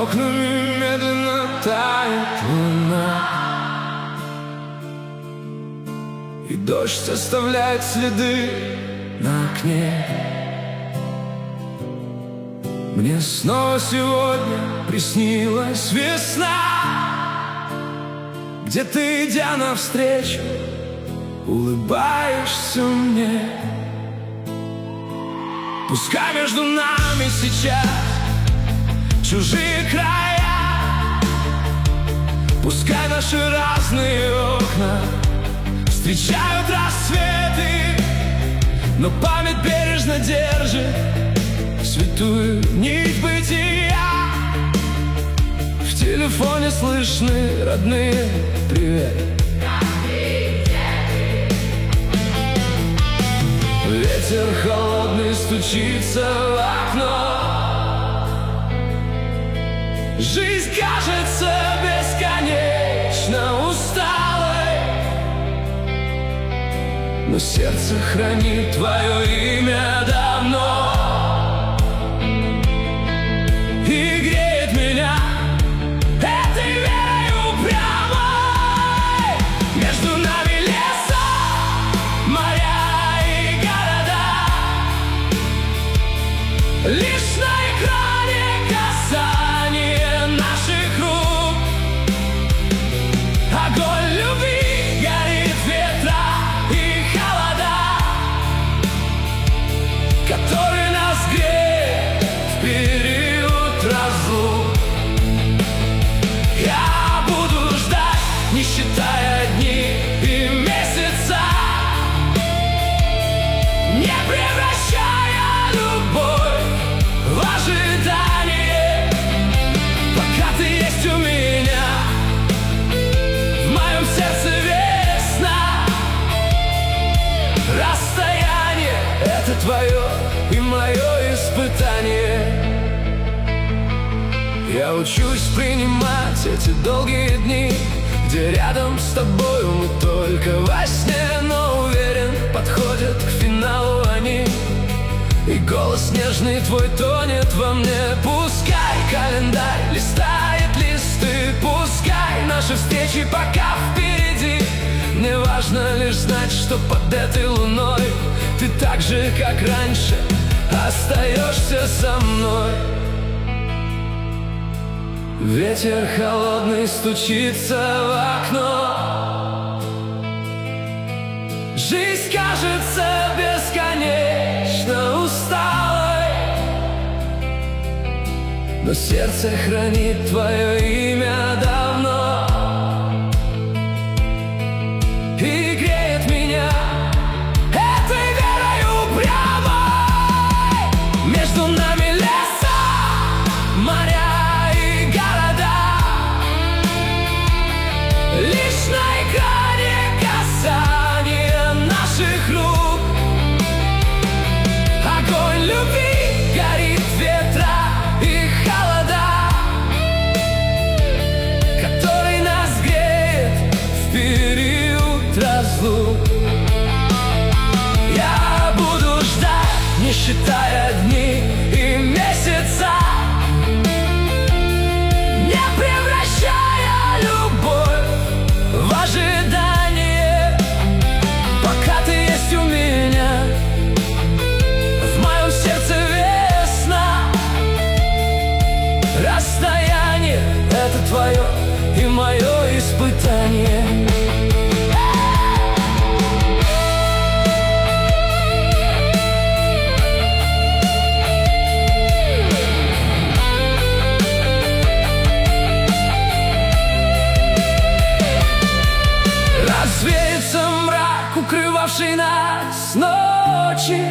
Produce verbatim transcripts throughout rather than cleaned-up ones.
окнами медленно тает луна, и дождь оставляет следы на окне. Мне снова сегодня приснилась весна, где ты, идя навстречу, улыбаешься мне. Пускай между нами сейчас чужие края, пускай наши разные окна встречают рассветы, но память бережно держит святую нить бытия. В телефоне слышны родные привет. Ветер холодный стучится в окно, жизнь кажется бесконечно усталой, но сердце хранит твое имя давно и греет меня этой верой упрямой. Между нами леса, моря и города, лишь на экране касание наших рук. Огонь любви горит, ветра и холода, который нас греет в период разлук. Я буду ждать, не считая дни и месяца, не превращая любовь в ожидание. Пока ты есть у меня, в моем сердце весна. Расстояние — это твое и мое испытание. Я учусь принимать эти долгие дни, где рядом с тобою мы только во сне, но уверен, подходят к финалу они, и голос нежный твой тонет во мне. Пускай календарь листает листы, пускай наши встречи пока впереди. Мне важно лишь знать, что под этой луной ты так же, как раньше, остаешься со мной. Ветер холодный стучится в окно, жизнь кажется бесконечно усталой, но сердце хранит твое имя давно и греет меня этой верой упрямой. Между нами леса, моря, лишь на экране касание наших рук. Огонь любви горит, ветра и холода, который нас греет в период разлук. Я буду ждать, не считая дни и месяца, не превращая любовь в ожидание. Пока ты есть у меня, в моем сердце весна. Расстояние — это твое и мое испытание. Развеется мрак, укрывавший нас ночи,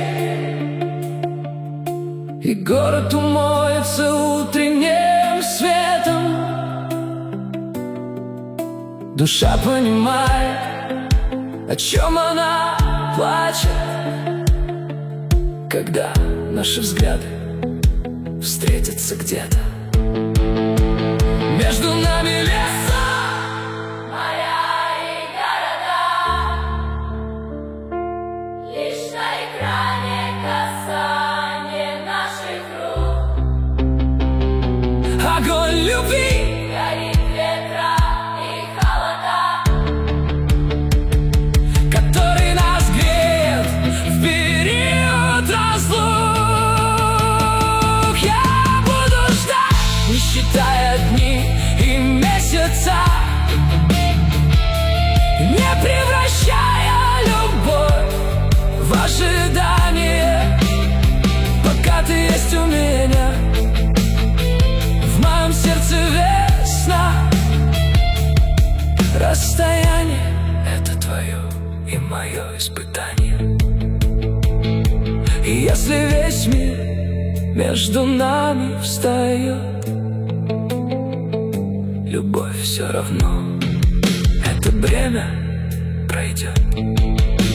и город умоется утренним светом. Душа понимает, о чем она плачет, когда наши взгляды встретятся где-то. Между нами леса, моря и города, лишь на экране касание наших рук. Огонь я буду ждать, не считая дни и месяца, не превращая любовь в ожидание. Пока ты есть у меня, в моем сердце весна. Расстояние — это твое и мое испытание. И если весь мир между нами встает, любовь все равно, это бремя пройдет.